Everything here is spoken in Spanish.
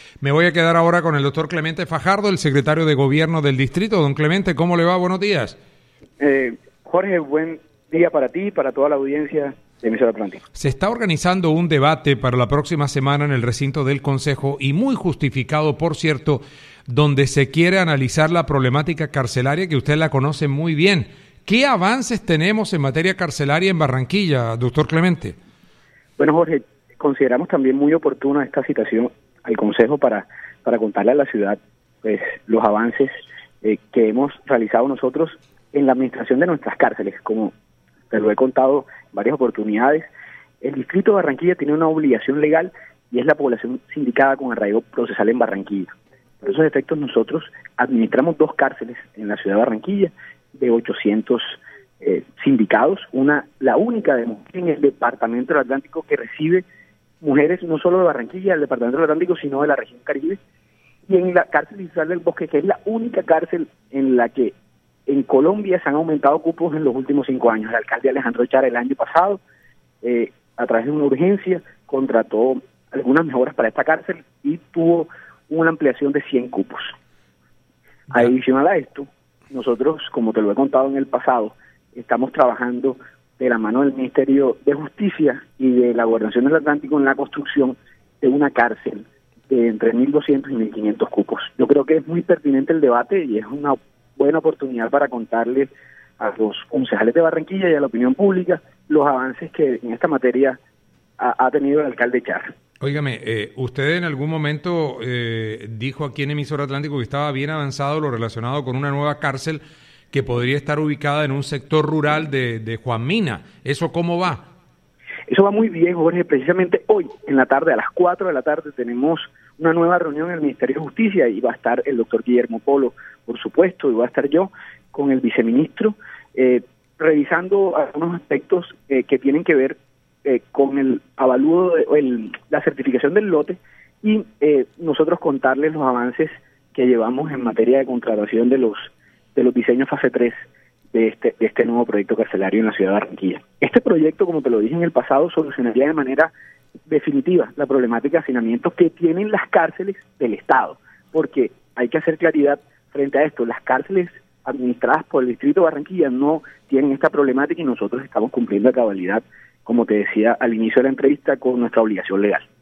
Me voy a quedar ahora con el doctor Clemente Fajardo, el secretario de Gobierno del Distrito. Don Clemente, ¿cómo le va? Buenos días. Jorge, buen día para ti y para toda la audiencia de Emisora Atlántico. Se está organizando un debate para la próxima semana en el recinto del Consejo, y muy justificado, por cierto, donde se quiere analizar la problemática carcelaria que usted la conoce muy bien. ¿Qué avances tenemos en materia carcelaria en Barranquilla, doctor Clemente? Bueno, Jorge, consideramos también muy oportuna esta citación al Consejo para contarle a la ciudad pues los avances que hemos realizado nosotros en la administración de nuestras cárceles. Como te lo he contado en varias oportunidades, el Distrito de Barranquilla tiene una obligación legal y es la población sindicada con arraigo procesal en Barranquilla. Por esos efectos nosotros administramos 2 cárceles en la ciudad de Barranquilla de 800 sindicados, la única de mujeres en el departamento del Atlántico que recibe mujeres no solo de Barranquilla, del departamento del Atlántico, sino de la región Caribe, y en la cárcel distrital del Bosque, que es la única cárcel en la que en Colombia se han aumentado cupos en los últimos 5 años. El alcalde Alejandro Char el año pasado, a través de una urgencia, contrató algunas mejoras para esta cárcel y tuvo una ampliación de 100 cupos. Adicional a esto, nosotros, como te lo he contado en el pasado, estamos trabajando de la mano del Ministerio de Justicia y de la Gobernación del Atlántico en la construcción de una cárcel de entre 1.200 y 1.500 cupos. Yo creo que es muy pertinente el debate y es una buena oportunidad para contarle a los concejales de Barranquilla y a la opinión pública los avances que en esta materia ha tenido el alcalde Char. Óigame, usted en algún momento dijo aquí en Emisora Atlántico que estaba bien avanzado lo relacionado con una nueva cárcel que podría estar ubicada en un sector rural de Juan Mina. ¿Eso cómo va? Eso va muy bien, Jorge. Precisamente hoy, en la tarde, a las 4 de la tarde, tenemos una nueva reunión en el Ministerio de Justicia y va a estar el doctor Guillermo Polo, por supuesto, y va a estar yo con el viceministro, revisando algunos aspectos que tienen que ver con el avalúo, la certificación del lote y nosotros contarles los avances que llevamos en materia de contratación de los diseños fase 3 de este nuevo proyecto carcelario en la ciudad de Barranquilla. Este proyecto, como te lo dije en el pasado, solucionaría de manera definitiva la problemática de hacinamiento que tienen las cárceles del Estado, porque hay que hacer claridad frente a esto. Las cárceles administradas por el Distrito de Barranquilla no tienen esta problemática y nosotros estamos cumpliendo a cabalidad, como te decía al inicio de la entrevista, con nuestra obligación legal.